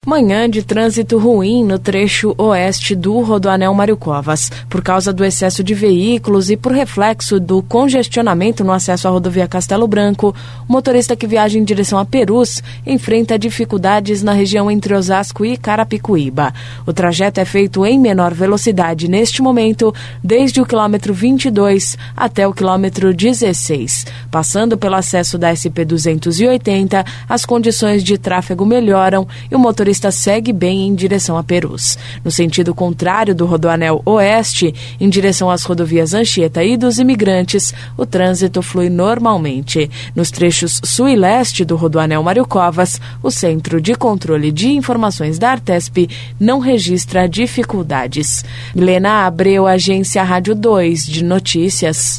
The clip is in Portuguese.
Manhã de trânsito ruim no trecho oeste do Rodoanel Mário Covas. Por causa do excesso de veículos e por reflexo do congestionamento no acesso à rodovia Castelo Branco, o motorista que viaja em direção a Perus enfrenta dificuldades na região entre Osasco e Carapicuíba. O trajeto é feito em menor velocidade neste momento, desde o quilômetro 22 até o quilômetro 16. Passando pelo acesso da SP-280, as condições de tráfego melhoram e o motorista segue bem em direção a Perus. No sentido contrário do Rodoanel Oeste, em direção às rodovias Anchieta e dos Imigrantes, o trânsito flui normalmente. Nos trechos sul e leste do Rodoanel Mário Covas, o Centro de Controle de Informações da Artesp não registra dificuldades. Milena Abreu, Agência Rádio 2 de Notícias.